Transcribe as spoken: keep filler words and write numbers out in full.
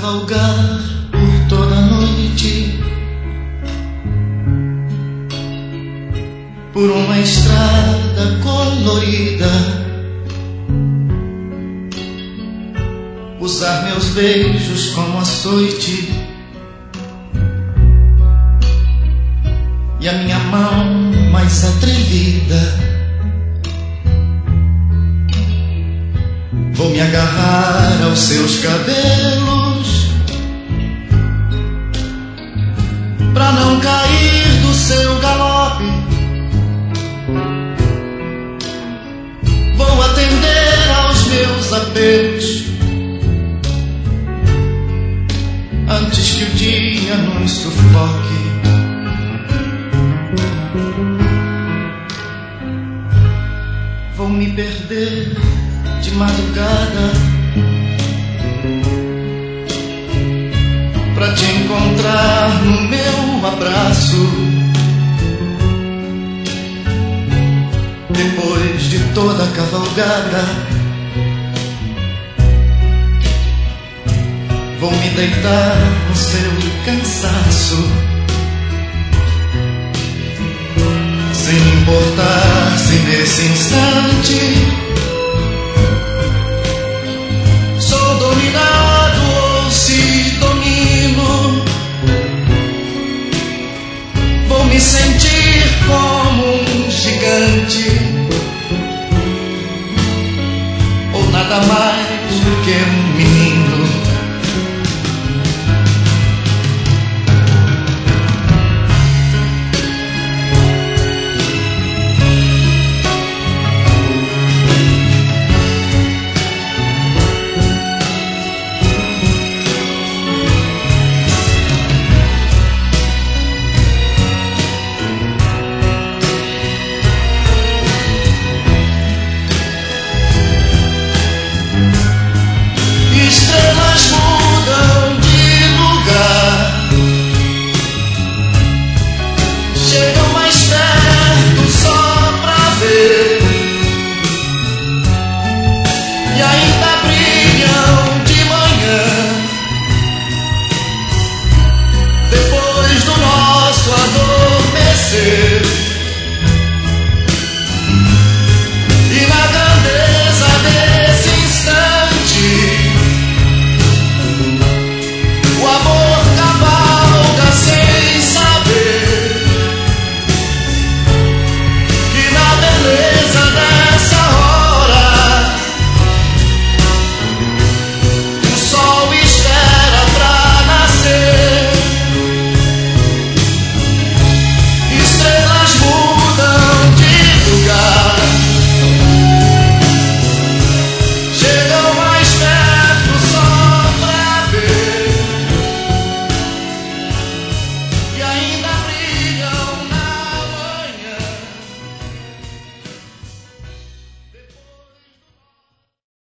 cavalgar por toda a noite, por uma estrada colorida, usar meus beijos como açoite e a minha mão mais atrevida. Vou me agarrar aos seus cabelos pra não cair do seu galope. Vou atender aos meus apelos antes que o dia nos sufoque. Vou me perder de madrugada pra te encontrar no meu abraço. Depois de toda a cavalgada, vou me deitar no seu cansaço, sem importar se nesse instante sou dominado ou se domino. Vou me sentir como um gigante, ou nada mais do que um